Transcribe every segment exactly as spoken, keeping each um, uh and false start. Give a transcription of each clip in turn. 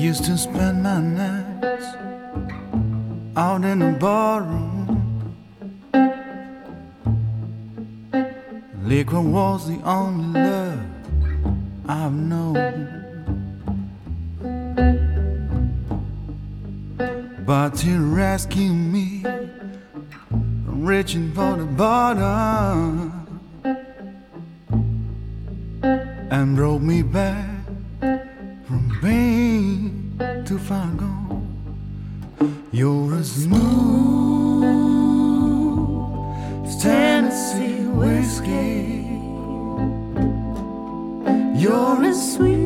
used to spend my nights out in the barroom. Liquor was the only love I've known. But to rescue me from reaching for the bottom and brought me back from being too far gone. You're a smooth Tennessee whiskey. You're a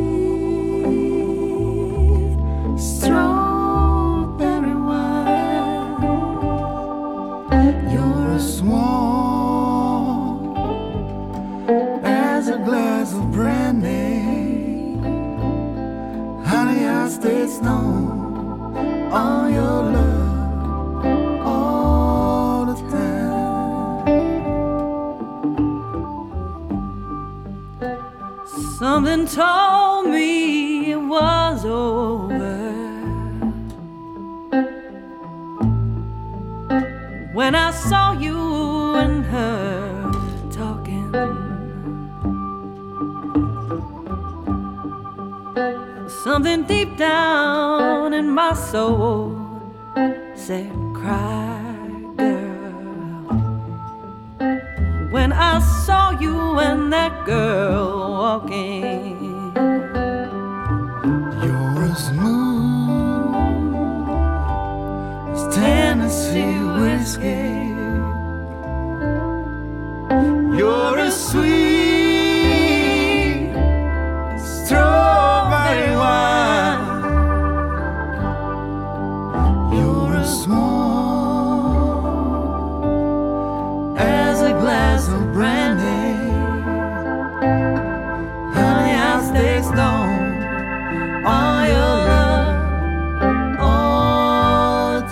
sweet strawberry wine. You're as warm as a glass of brandy. Honey, I stay stoned on your love all the time. Something told me it was over when I saw you and her talking. Something deep down in my soul said, cry, girl. When I saw you and that girl walking. You're as smooth as Tennessee whiskey. You're as sweet as strawberry wine. You're as small as a glass of brandy. Honey, I stay stoned on your love all the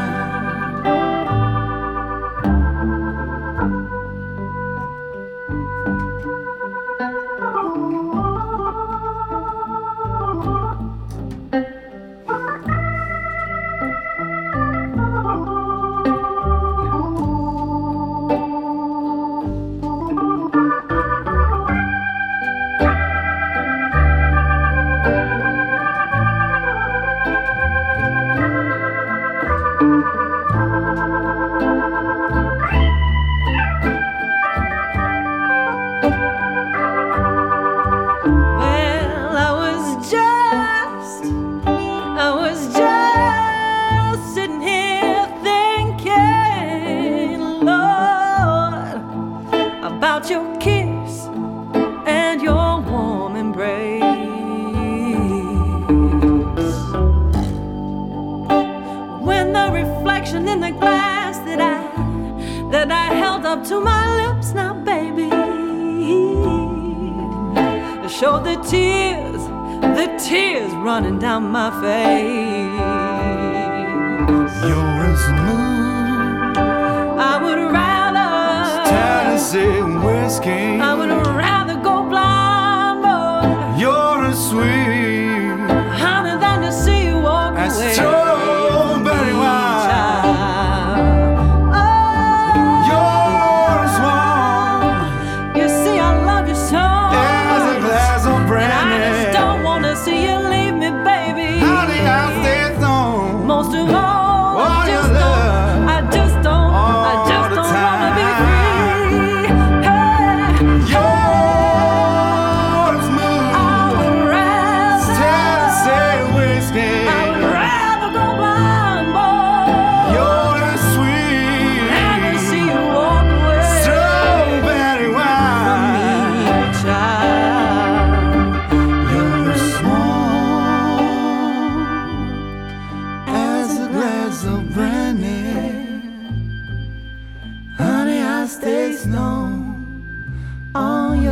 your kiss and your warm embrace. When the reflection in the glass that I that I held up to my lips, now baby, showed the tears, the tears running down my face. You're as smooth, I would rather Tennessee whiskey. I would rather go blind, boy. You're as sweet, honey, than to see you walk as away. strawberry wine. Oh, You're as warm you see, I love you so. as a glass of brandy. And I just don't wanna see you leave me, baby. Honey, I stay stoned. Most of all, Oh, I your just don't, love. I just don't, I All just the don't wanna be time. free. Hey, You're as smooth I would rather, Tennessee whiskey. I would rather go blind, boy. You're as sweet And to see you walk away strawberry from me, wine. child. You're as small as a glass of brandy. Honey, I stay stoned on